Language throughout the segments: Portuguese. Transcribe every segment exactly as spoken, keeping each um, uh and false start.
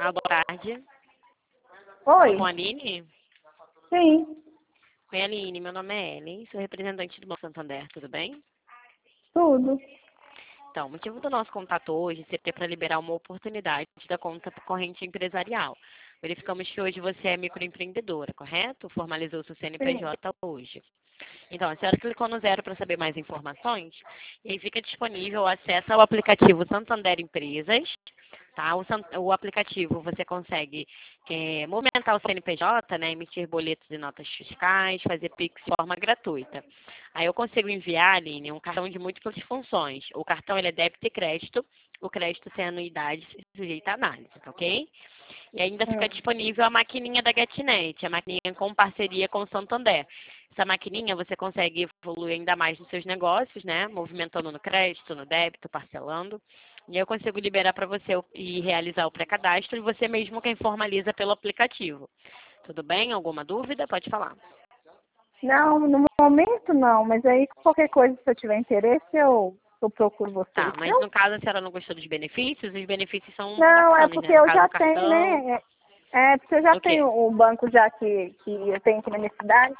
Ah, boa tarde. Fala Oi? com a Aline? Sim, Oi, Aline. Meu nome é Ellen, sou representante do Banco Santander, tudo bem? tudo. Então, o motivo do nosso contato hoje seria para liberar uma oportunidade da conta corrente empresarial. Verificamos que hoje você é microempreendedora, correto? Formalizou o seu Sim. C N P J hoje. Então, a senhora clicou no zero para saber mais informações e aí fica disponível o acesso ao aplicativo Santander Empresas. Tá? O, San- o aplicativo você consegue eh, movimentar o C N P J, né, emitir boletos e notas fiscais, fazer Pix de forma gratuita. Aí eu consigo enviar, Aline, um cartão de múltiplas funções. O cartão ele é débito e crédito, o crédito sem anuidade sujeita a análise, tá ok? E ainda fica Hum. disponível a maquininha da GetNet, a maquininha com parceria com o Santander. Essa maquininha você consegue evoluir ainda mais nos seus negócios, né? Movimentando no crédito, no débito, parcelando. E eu consigo liberar para você o- e realizar o pré-cadastro e você mesmo quem formaliza pelo aplicativo. Tudo bem? Alguma dúvida? Pode falar. Não, no momento não, mas aí qualquer coisa, se eu tiver interesse, eu, eu procuro vocês. Tá, mas Não, no caso a senhora não gostou dos benefícios, os benefícios são não, é bacanas, porque né? No eu caso já o tenho, cartão, né? É, é porque eu já o quê? tenho o banco já que, que eu tenho aqui na minha cidade.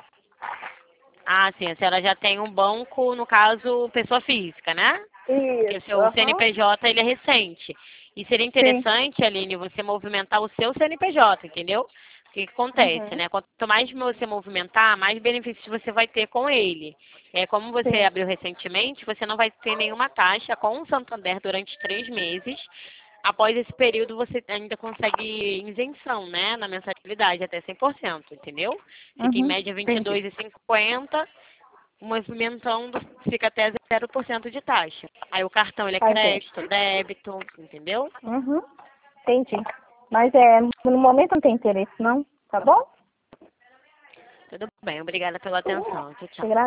Ah, sim, a senhora já tem um banco, no caso, pessoa física, né? Porque o Isso, seu aham. C N P J ele é recente. E seria Sim. interessante, Aline, você movimentar o seu C N P J, entendeu? O que, que acontece, Uhum. né? Quanto mais você movimentar, mais benefícios você vai ter com ele. É, como você Sim. abriu recentemente, você não vai ter nenhuma taxa com o Santander durante três meses. Após esse período, você ainda consegue isenção, né? Na mensalidade, até cem por cento, entendeu? Fica em Uhum. média vinte e Entendi. dois reais e cinquenta centavos. Movimentando fica até zero por cento de taxa. Aí o cartão ele é Tá, entendi. crédito, débito, entendeu? Uhum. Entendi. Mas é, no momento não tem interesse, não? Tá bom? Tudo bem, obrigada pela atenção. Tchau, Te tchau. agradeço.